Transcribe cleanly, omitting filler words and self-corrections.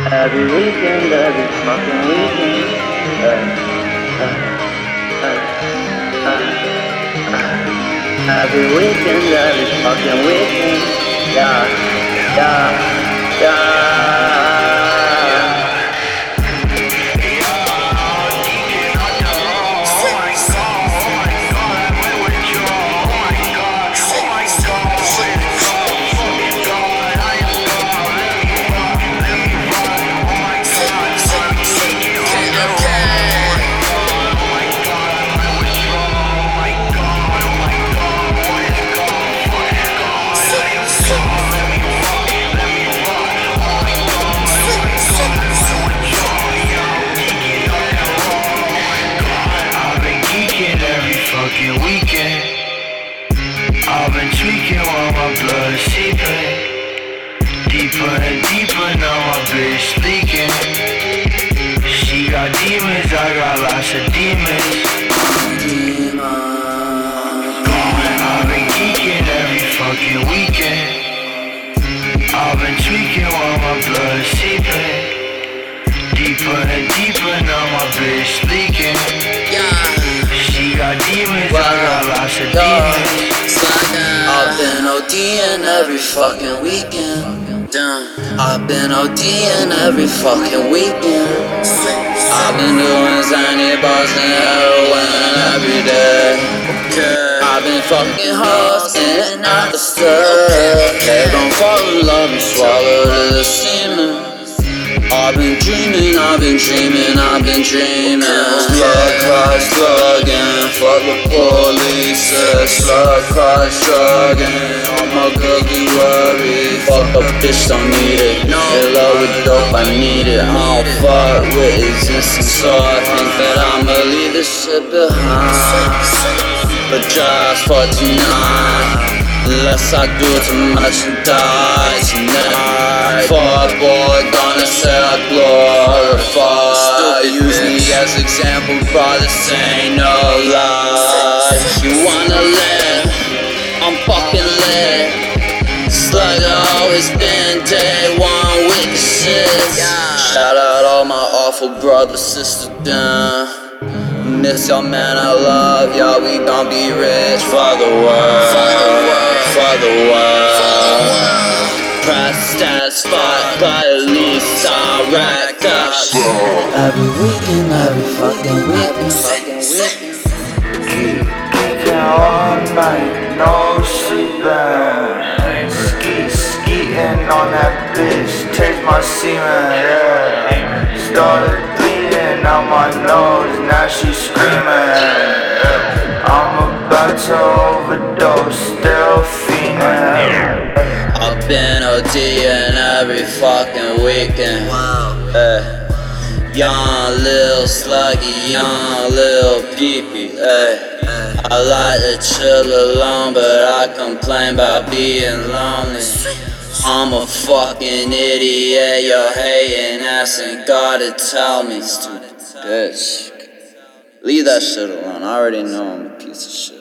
Every weekend, every fucking weekend. Every weekend, every fucking weekend. Yeah, yeah, yeah. Fucking weekend, I've been tweaking while my blood is seeping deeper and deeper. Now my bitch leaking. She got demons, I got lots of demons. I've been geeking every fucking weekend. I've been tweaking while my blood is seeping deeper and deeper. Now my bitch leaking. She got demons, I got lots of demons. I've been ODing every fucking weekend. I've been ODing every fucking weekend. I've been doing zany bars and heroin every day. I've been fucking hoes and out the stuff. They gon' fall in love and swallow the semen. I've been dreaming, I've been dreaming, I've been dreaming. Slug cry slugging, fuck the police. Slug cry struggling, all my girls be worried. Fuck a bitch, don't need it. In love with dope, I need it. I don't fuck with existence, so I think that I'ma leave this shit behind. But just for tonight, unless I do too much and die tonight. Fuck boy, gonna say I glorify. Use me as example, bro, this ain't no lie. You wanna live, I'm fucking lit. It's like I always been day one with the shit. Shout out all my awful brothers, sisters down. Miss y'all, man, I love y'all. We gon' be rich for the world, for the world. Press that spot, but at least I racked up. Every weekend, every fucking weekend. Geeking all night, no sleeping. Skeeting on that bitch, taste my semen, yeah. Started bleeding out my nose, now she screaming. I'm about to overdose, still fiending. I've been ODing every fucking weekend. Young lil sluggy, young lil peepee. I like to chill alone, but I complain about being lonely. I'm a fucking idiot, you're hating ass ain't gotta tell me, stupid bitch. Leave that shit alone, I already know I'm a piece of shit.